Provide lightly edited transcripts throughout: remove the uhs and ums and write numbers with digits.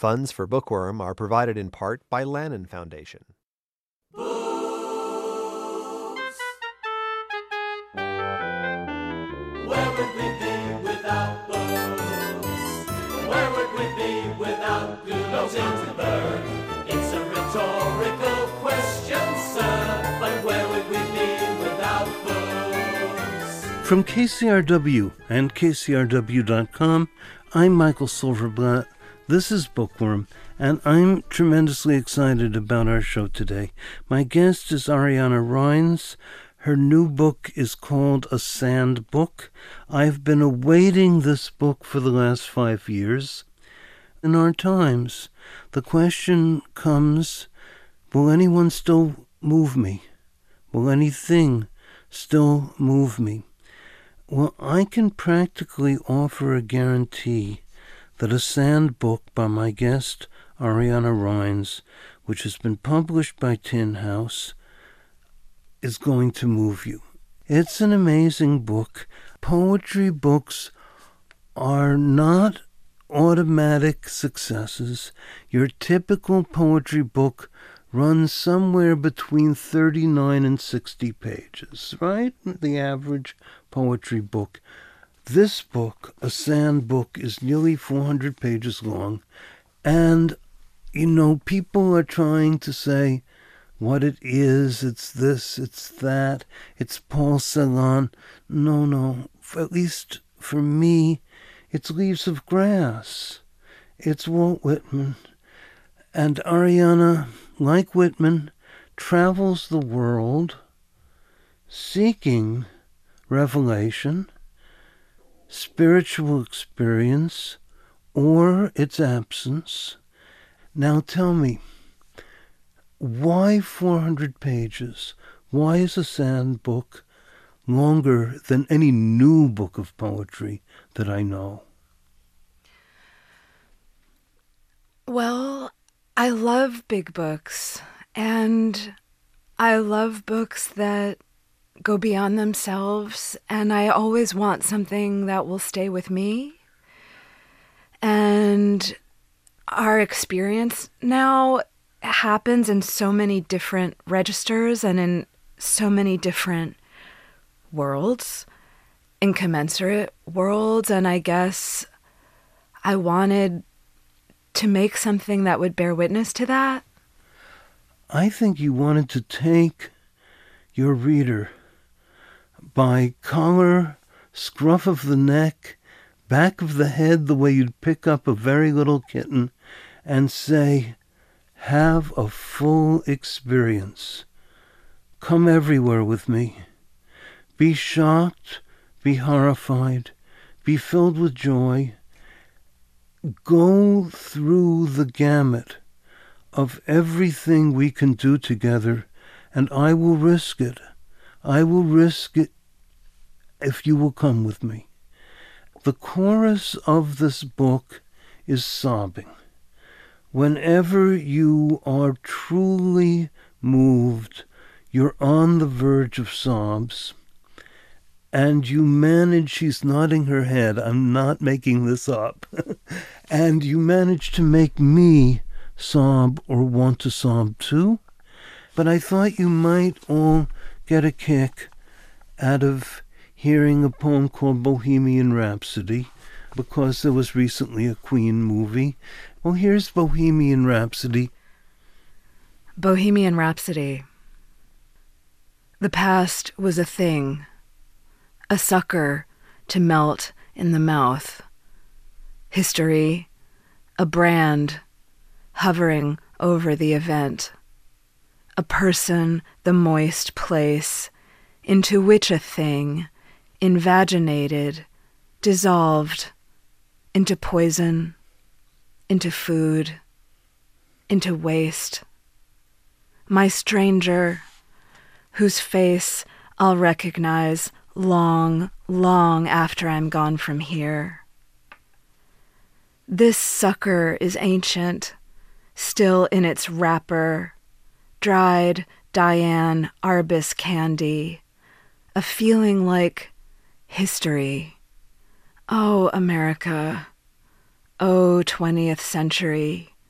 Funds for Bookworm are provided in part by Lannan Foundation. Where would we be without books? Where would we be without Goodall Ginsberg? It's a rhetorical question, sir, but where would we be without books? From KCRW and KCRW.com, I'm Michael Silverblatt. This is Bookworm, and I'm tremendously excited about our show today. My guest is Ariana Reines. Her new book is called A Sand Book. I've been awaiting this book for the last 5 years. In our times, the question comes, will anyone still move me? Will anything still move me? Well, I can practically offer a guarantee that A Sand Book by my guest, Ariana Reines, which has been published by Tin House, is going to move you. It's an amazing book. Poetry books are not automatic successes. Your typical poetry book runs somewhere between 39 and 60 pages, right? The average poetry book. This book, A Sand Book, is nearly 400 pages long. And, people are trying to say what it is. It's this, it's that, it's Paul Celan. No, at least for me, it's Leaves of Grass. It's Walt Whitman. And Ariana, like Whitman, travels the world seeking revelation, spiritual experience, or its absence. Now tell me, why 400 pages? Why is A Sand Book longer than any new book of poetry that I know? Well, I love big books, and I love books that go beyond themselves, and I always want something that will stay with me. And our experience now happens in so many different registers and in so many different worlds, incommensurate worlds, and I guess I wanted to make something that would bear witness to that. I think you wanted to take your reader by collar, scruff of the neck, back of the head, the way you'd pick up a very little kitten, and say, have a full experience. Come everywhere with me. Be shocked, be horrified, be filled with joy. Go through the gamut of everything we can do together, and I will risk it. I will risk it if you will come with me. The chorus of this book is sobbing. Whenever you are truly moved, you're on the verge of sobs, and you manage, she's nodding her head, I'm not making this up, and you manage to make me sob or want to sob too. But I thought you might all get a kick out of hearing a poem called Bohemian Rhapsody, because there was recently a Queen movie. Well, here's Bohemian Rhapsody. Bohemian Rhapsody. The past was a thing, a sucker to melt in the mouth. History, a brand hovering over the event. A person, the moist place, into which a thing, invaginated, dissolved, into poison, into food, into waste. My stranger, whose face I'll recognize long, long after I'm gone from here. This sucker is ancient, still in its wrapper, dried Diane Arbus candy, a feeling like history. Oh, America. Oh, 20th century.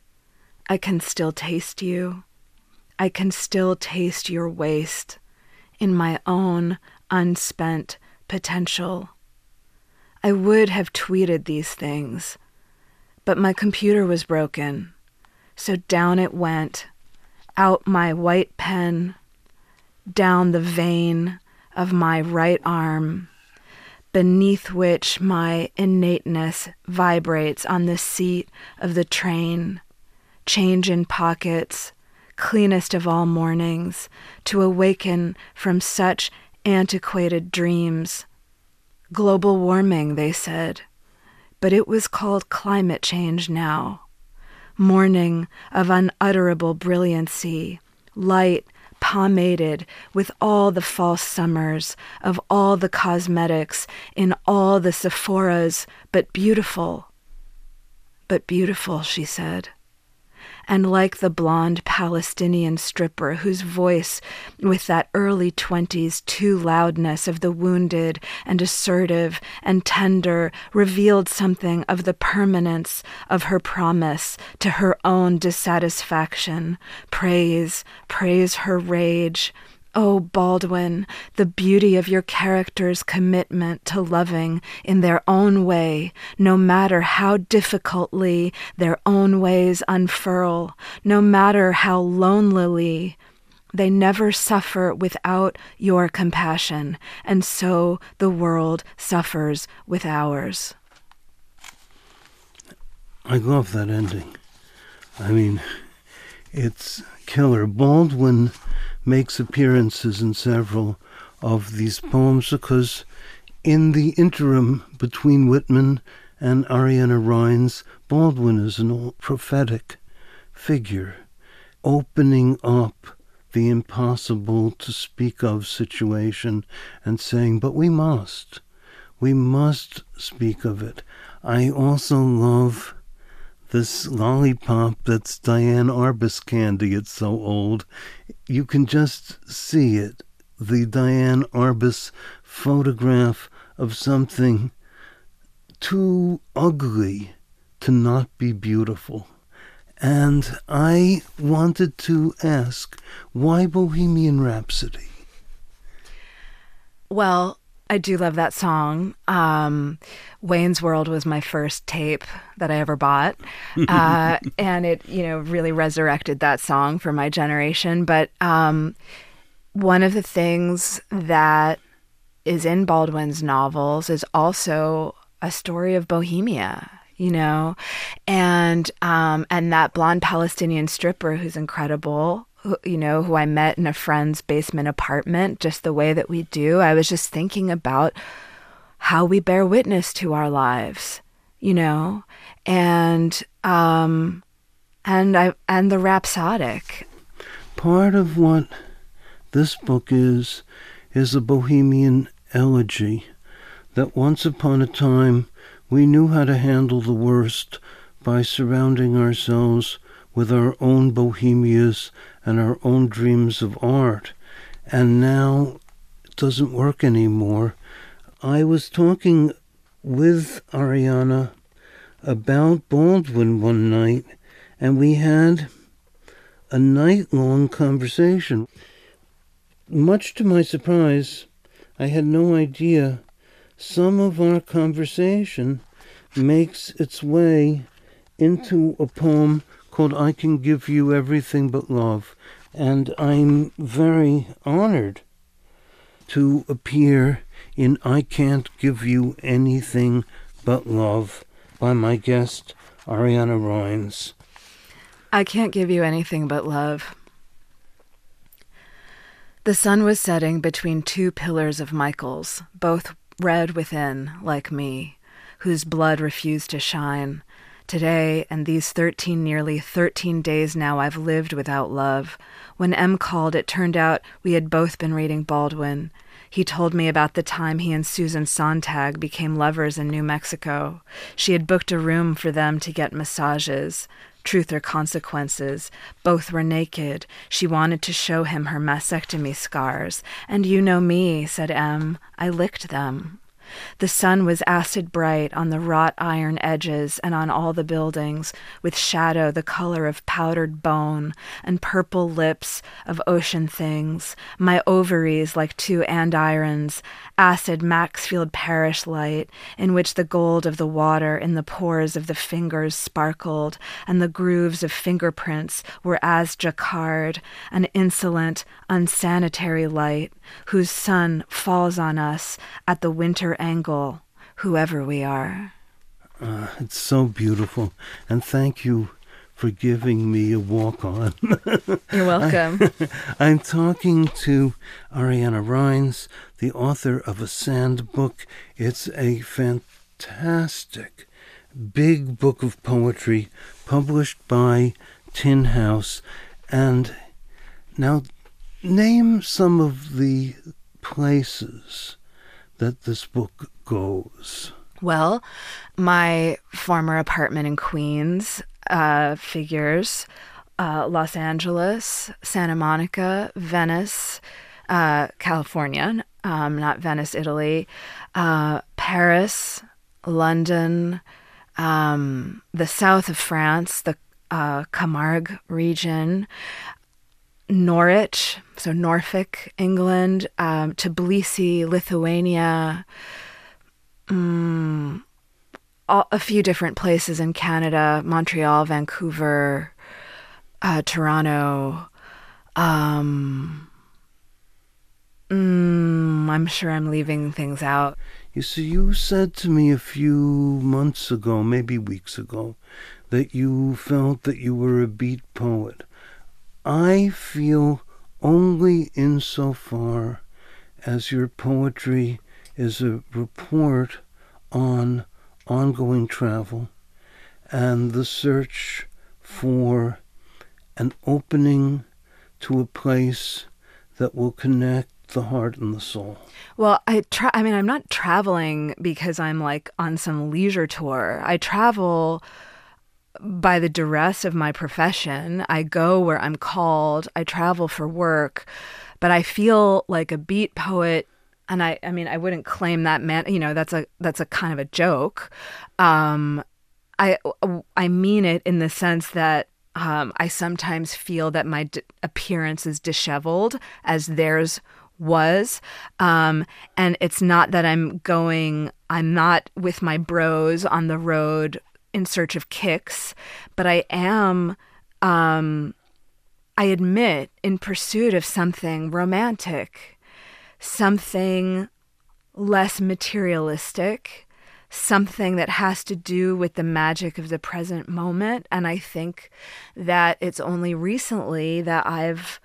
I can still taste you. I can still taste your waste in my own unspent potential. I would have tweeted these things, but my computer was broken, so down it went, out my white pen, down the vein of my right arm, beneath which my innateness vibrates on the seat of the train, change in pockets, cleanest of all mornings, to awaken from such antiquated dreams. Global warming, they said, but it was called climate change now. Morning of unutterable brilliancy, light pomaded with all the false summers of all the cosmetics in all the Sephoras, but beautiful, she said. And like the blonde Palestinian stripper whose voice, with that early 20s too loudness of the wounded and assertive and tender, revealed something of the permanence of her promise to her own dissatisfaction. Praise her rage. Oh, Baldwin, the beauty of your character's commitment to loving in their own way, no matter how difficultly their own ways unfurl, no matter how lonelily. They never suffer without your compassion, and so the world suffers with ours. I love that ending. I mean, it's killer. Baldwin makes appearances in several of these poems because in the interim between Whitman and Ariana Rines, Baldwin is an prophetic figure, opening up the impossible to speak of situation and saying, but we must speak of it. I also love this lollipop that's Diane Arbus candy. It's so old. You can just see it. The Diane Arbus photograph of something too ugly to not be beautiful. And I wanted to ask, why Bohemian Rhapsody? Well, I do love that song. Wayne's World was my first tape that I ever bought. And it, really resurrected that song for my generation. But one of the things that is in Baldwin's novels is also a story of Bohemia, and that blonde Palestinian stripper who's incredible, who I met in a friend's basement apartment, just the way that we do. I was just thinking about how we bear witness to our lives, and the rhapsodic. Part of what this book is a Bohemian elegy, that once upon a time we knew how to handle the worst by surrounding ourselves with our own bohemias and our own dreams of art. And now it doesn't work anymore. I was talking with Ariana about Baldwin one night, and we had a night-long conversation. Much to my surprise, I had no idea some of our conversation makes its way into a poem called I Can Give You Everything But Love. And I'm very honored to appear in I Can't Give You Anything But Love by my guest, Ariana Rines. I can't give you anything but love. The sun was setting between two pillars of Michael's, both red within, like me, whose blood refused to shine. Today, and these nearly 13 days now, I've lived without love. When M called, it turned out we had both been reading Baldwin. He told me about the time he and Susan Sontag became lovers in New Mexico. She had booked a room for them to get massages. Truth or consequences. Both were naked. She wanted to show him her mastectomy scars. And you know me, said M. I licked them. The sun was acid bright on the wrought iron edges and on all the buildings, with shadow the color of powdered bone and purple lips of ocean things, my ovaries like two andirons, acid Maxfield Parrish light, in which the gold of the water in the pores of the fingers sparkled, and the grooves of fingerprints were as jacquard, an insolent, unsanitary light, whose sun falls on us at the winter angle, whoever we are. It's so beautiful, and thank you for giving me a walk-on. You're welcome. I'm talking to Ariana Rines, the author of A Sand Book. It's a fantastic, big book of poetry published by Tin House. And now, name some of the places that this book goes. Well, my former apartment in Queens figures Los Angeles, Santa Monica, Venice, California, not Venice, Italy, Paris, London, the south of France, the Camargue region, Norwich, so Norfolk, England, Tbilisi, Lithuania, a few different places in Canada, Montreal, Vancouver, Toronto. I'm sure I'm leaving things out. You see, you said to me a few months ago, maybe weeks ago, that you felt that you were a beat poet. I feel only insofar as your poetry is a report on ongoing travel and the search for an opening to a place that will connect the heart and the soul. Well, I'm not traveling because I'm like on some leisure tour. I travel by the duress of my profession. I go where I'm called. I travel for work, but I feel like a beat poet. And I wouldn't claim that, that's a kind of a joke. I mean it in the sense that I sometimes feel that my appearance is disheveled as theirs was. And it's not that I'm not with my bros on the road in search of kicks, but I am, I admit, in pursuit of something romantic, something less materialistic, something that has to do with the magic of the present moment. And I think that it's only recently that I've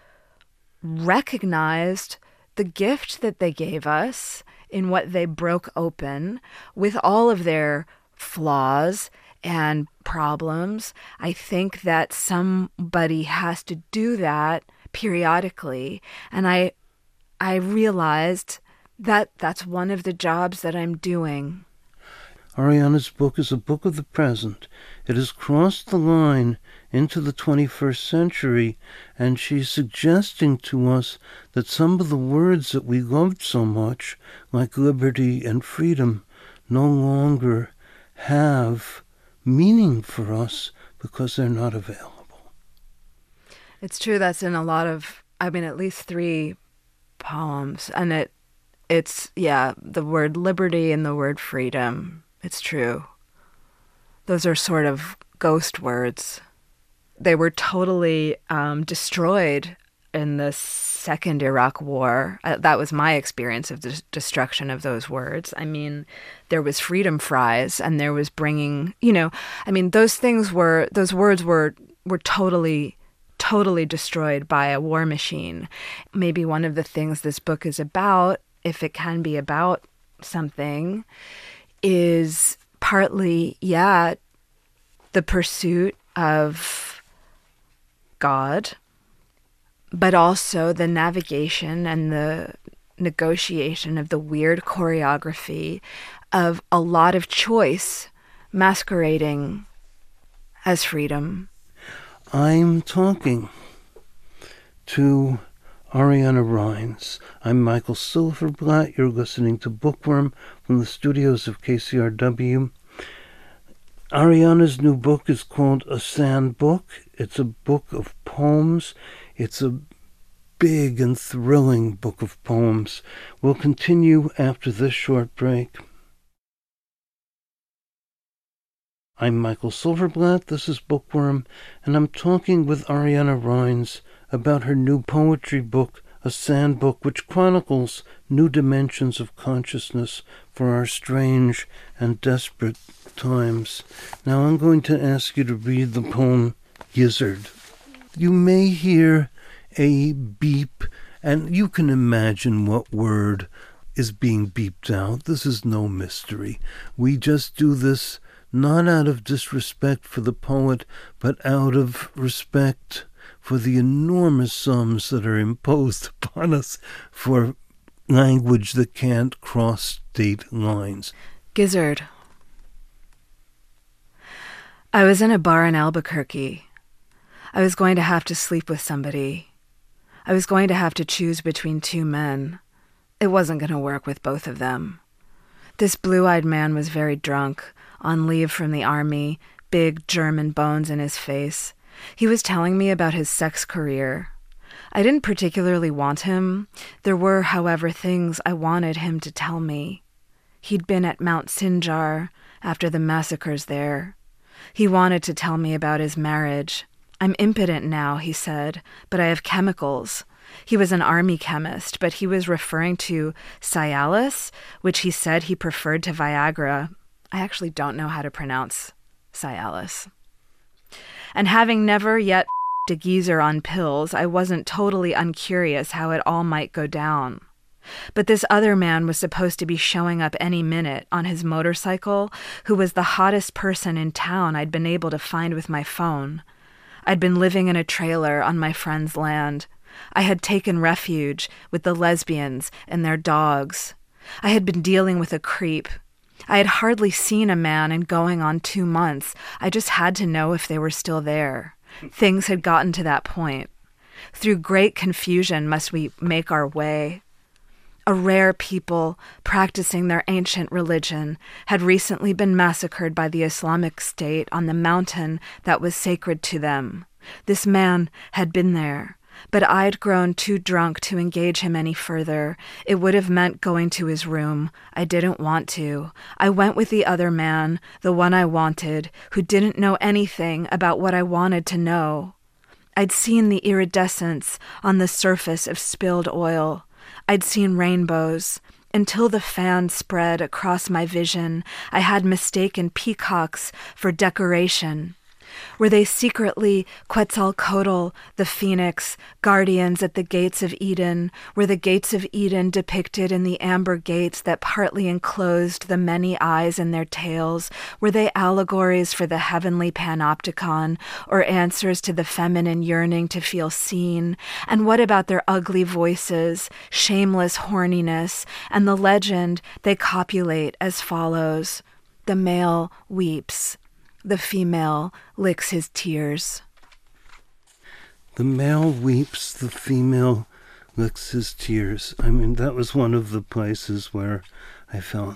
recognized the gift that they gave us in what they broke open with all of their flaws and problems. I think that somebody has to do that periodically. And I realized that that's one of the jobs that I'm doing. Ariana's book is a book of the present. It has crossed the line into the 21st century, and she's suggesting to us that some of the words that we loved so much, like liberty and freedom, no longer have meaning for us because they're not available. It's true. That's in a lot of, at least 3 poems. And it's the word liberty and the word freedom. It's true. Those are sort of ghost words. They were totally destroyed in the second Iraq War. That was my experience of the destruction of those words. There was freedom fries, and there was bringing, those words were totally destroyed by a war machine. Maybe one of the things this book is about, if it can be about something, is partly, the pursuit of God, but also the navigation and the negotiation of the weird choreography of a lot of choice masquerading as freedom. I'm talking to Ariana Rines. I'm Michael Silverblatt. You're listening to Bookworm from the studios of KCRW. Ariana's new book is called A Sand Book. It's a book of poems. It's a big and thrilling book of poems. We'll continue after this short break. I'm Michael Silverblatt. This is Bookworm, and I'm talking with Ariana Rines about her new poetry book, A Sand Book, which chronicles new dimensions of consciousness for our strange and desperate times. Now I'm going to ask you to read the poem Gizzard. You may hear a beep, and you can imagine what word is being beeped out. This is no mystery. We just do this not out of disrespect for the poet, but out of respect for the enormous sums that are imposed upon us for language that can't cross state lines. Gizzard. I was in a bar in Albuquerque. I was going to have to sleep with somebody. I was going to have to choose between two men. It wasn't going to work with both of them. This blue-eyed man was very drunk, on leave from the army, big German bones in his face. He was telling me about his sex career. I didn't particularly want him. There were, however, things I wanted him to tell me. He'd been at Mount Sinjar after the massacres there. He wanted to tell me about his marriage. I'm impotent now, he said, but I have chemicals. He was an army chemist, but he was referring to Cialis, which he said he preferred to Viagra. I actually don't know how to pronounce Cialis. And having never yet a geezer on pills, I wasn't totally uncurious how it all might go down. But this other man was supposed to be showing up any minute on his motorcycle, who was the hottest person in town I'd been able to find with my phone. I'd been living in a trailer on my friend's land. I had taken refuge with the lesbians and their dogs. I had been dealing with a creep. I had hardly seen a man in going on 2 months. I just had to know if they were still there. Things had gotten to that point. Through great confusion must we make our way. A rare people practicing their ancient religion had recently been massacred by the Islamic State on the mountain that was sacred to them. This man had been there, but I'd grown too drunk to engage him any further. It would have meant going to his room. I didn't want to. I went with the other man, the one I wanted, who didn't know anything about what I wanted to know. I'd seen the iridescence on the surface of spilled oil. I'd seen rainbows. Until the fan spread across my vision, I had mistaken peacocks for decoration. Were they secretly Quetzalcoatl, the phoenix, guardians at the gates of Eden? Were the gates of Eden depicted in the amber gates that partly enclosed the many eyes in their tails? Were they allegories for the heavenly panopticon, or answers to the feminine yearning to feel seen? And what about their ugly voices, shameless horniness, and the legend they copulate as follows? The male weeps. The female licks his tears. The male weeps, the female licks his tears. I mean, that was one of the places where I felt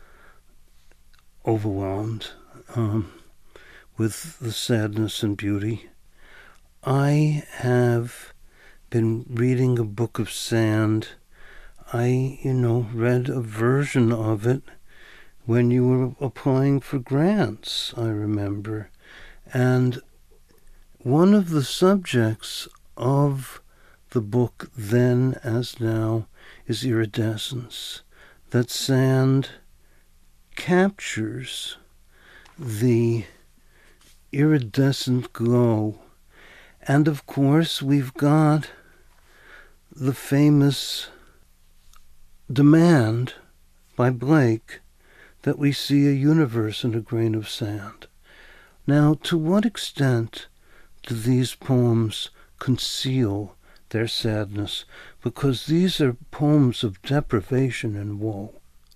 overwhelmed with the sadness and beauty. I have been reading a book of sand. I, read a version of it when you were applying for grants, I remember. And one of the subjects of the book, then as now, is iridescence. That sand captures the iridescent glow. And of course, we've got the famous demand by Blake that we see a universe in a grain of sand. Now, to what extent do these poems conceal their sadness? Because these are poems of deprivation and woe.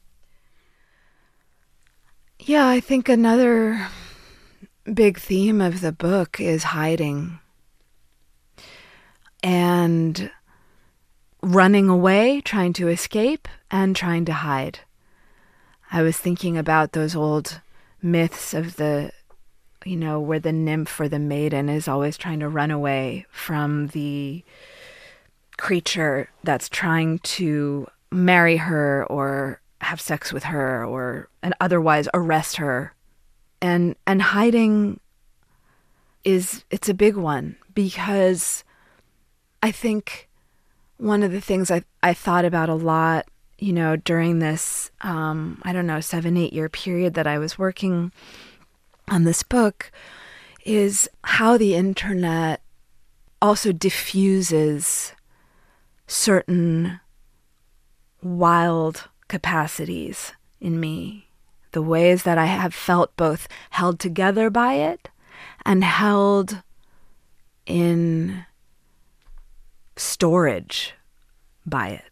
Yeah, I think another big theme of the book is hiding. And running away, trying to escape, and trying to hide. I was thinking about those old myths of the, where the nymph or the maiden is always trying to run away from the creature that's trying to marry her or have sex with her and otherwise arrest her. And hiding it's a big one, because I think one of the things I thought about a lot, during this, 7-8 year period that I was working on this book, is how the internet also diffuses certain wild capacities in me. The ways that I have felt both held together by it and held in storage by it.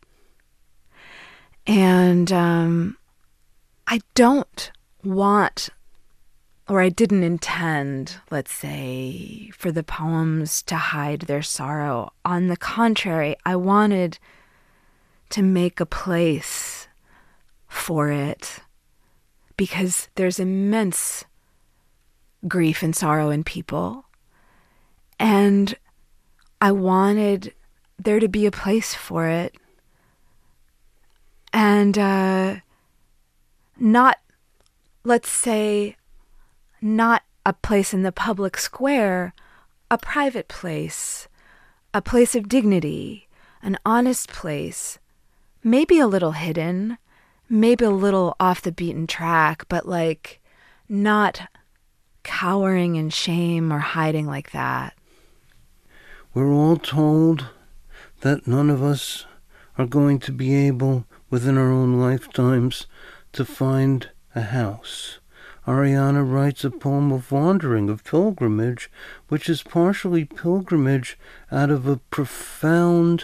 And I don't want, or I didn't intend, let's say, for the poems to hide their sorrow. On the contrary, I wanted to make a place for it, because there's immense grief and sorrow in people. And I wanted there to be a place for it. And not, let's say, not a place in the public square, a private place, a place of dignity, an honest place, maybe a little hidden, maybe a little off the beaten track, but not cowering in shame or hiding like that. We're all told that none of us are going to be able, within our own lifetimes, to find a house. Ariana writes a poem of wandering, of pilgrimage, which is partially pilgrimage out of a profound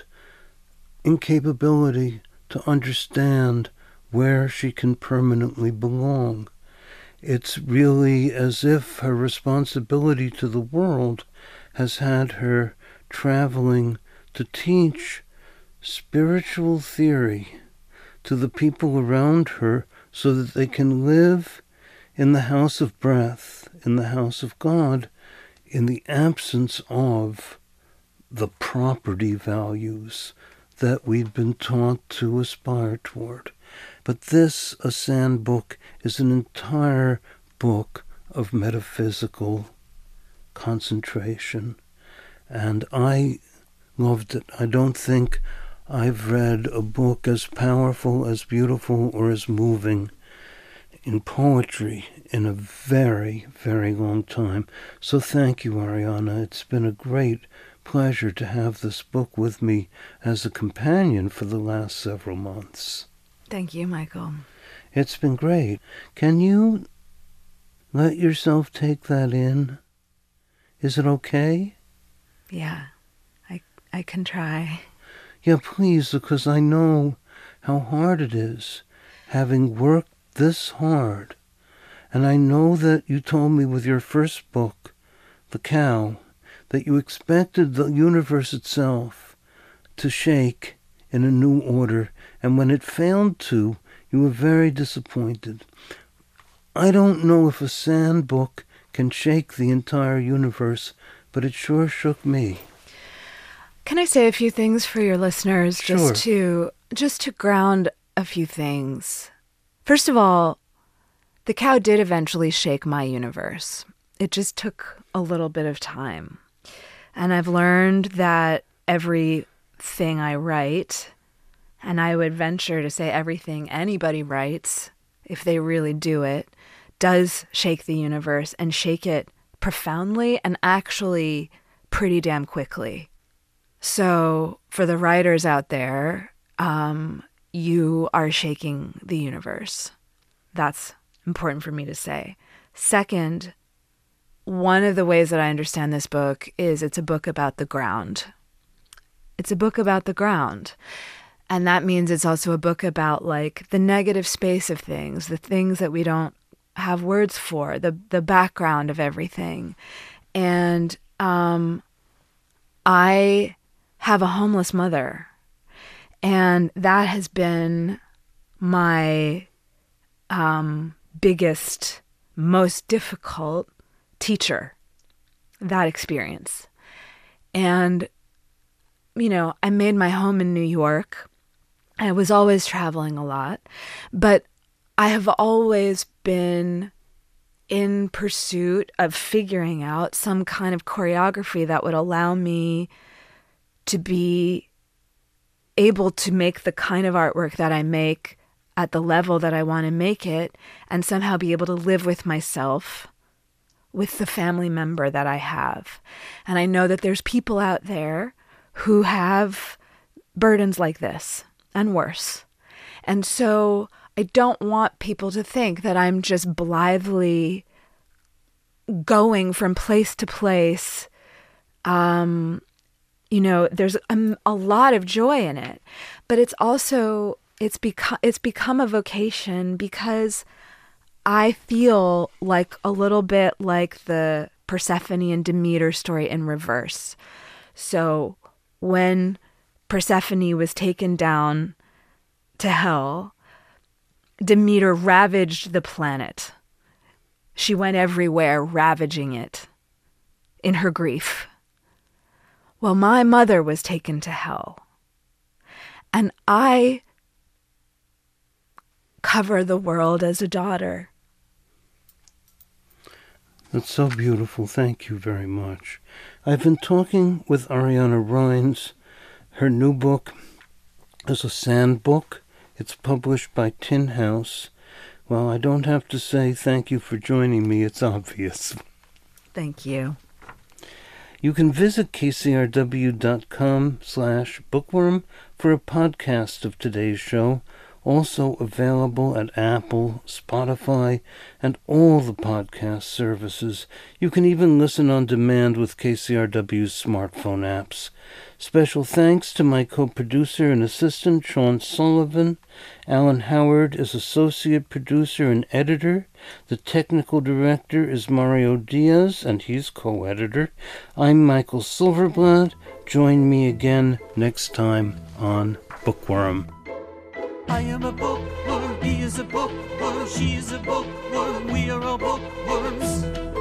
incapability to understand where she can permanently belong. It's really as if her responsibility to the world has had her traveling to teach spiritual theory to the people around her so that they can live in the house of breath, in the house of God, in the absence of the property values that we've been taught to aspire toward. But this, A Sand Book, is an entire book of metaphysical concentration. And I loved it. I don't think I've read a book as powerful, as beautiful, or as moving in poetry in a very, very long time. So thank you, Ariana. It's been a great pleasure to have this book with me as a companion for the last several months. Thank you, Michael. It's been great. Can you let yourself take that in? Is it okay? Yeah, I can try. Yeah, please, because I know how hard it is, having worked this hard. And I know that you told me with your first book, The Cow, that you expected the universe itself to shake in a new order, and when it failed to, you were very disappointed. I don't know if A Sand Book can shake the entire universe, but it sure shook me. Can I say a few things for your listeners? Sure. Just to ground a few things. First of all, The Cow did eventually shake my universe. It just took a little bit of time. And I've learned that everything I write, and I would venture to say everything anybody writes, if they really do it, does shake the universe, and shake it profoundly and actually pretty damn quickly. So for the writers out there, you are shaking the universe. That's important for me to say. Second, one of the ways that I understand this book is it's a book about the ground. It's a book about the ground. And that means it's also a book about the negative space of things, the things that we don't have words for, the background of everything. And I have a homeless mother. And that has been my biggest, most difficult teacher, that experience. And, you know, I made my home in New York. I was always traveling a lot, but I have always been in pursuit of figuring out some kind of choreography that would allow me to be able to make the kind of artwork that I make at the level that I want to make it, and somehow be able to live with myself, with the family member that I have. And I know that there's people out there who have burdens like this and worse. And so I don't want people to think that I'm just blithely going from place to place. You know, there's a lot of joy in it, but it's also, it's become a vocation because I feel like a little bit like the Persephone and Demeter story in reverse. So when Persephone was taken down to hell, Demeter ravaged the planet. She went everywhere, ravaging it in her grief. Well, my mother was taken to hell, and I cover the world as a daughter. That's so beautiful. Thank you very much. I've been talking with Ariana Rines. Her new book is a sand book. It's published by Tin House. Well, I don't have to say thank you for joining me. It's obvious. Thank you. You can visit kcrw.com/bookworm for a podcast of today's show, also available at Apple, Spotify, and all the podcast services. You can even listen on demand with KCRW's smartphone apps. Special thanks to my co-producer and assistant, Sean Sullivan. Alan Howard is associate producer and editor. The technical director is Mario Diaz, and he's co-editor. I'm Michael Silverblatt. Join me again next time on Bookworm. I am a bookworm, he is a bookworm, she is a bookworm, we are all bookworms.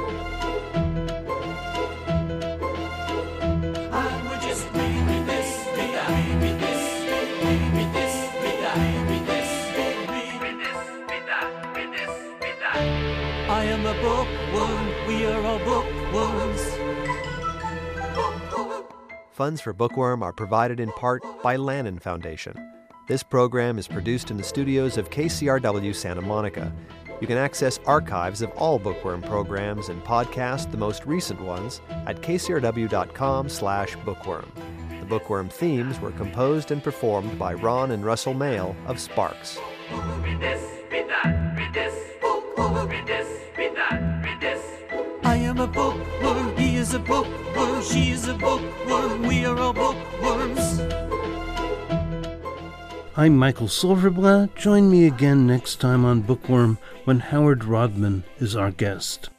And we're just read this, read that, read this, read this, read that, read this, read this, read that, read this, read that. I am a bookworm, we are all bookworms. Funds for Bookworm are provided in part by Lannan Foundation. This program is produced in the studios of KCRW Santa Monica. You can access archives of all Bookworm programs and podcast the most recent ones at kcrw.com/bookworm. The Bookworm themes were composed and performed by Ron and Russell Mail of Sparks. Read this, read that, read this, read this, read that, read this. I am a bookworm, he is a bookworm, she is a bookworm, we are all bookworms. I'm Michael Silverblatt. Join me again next time on Bookworm when Howard Rodman is our guest.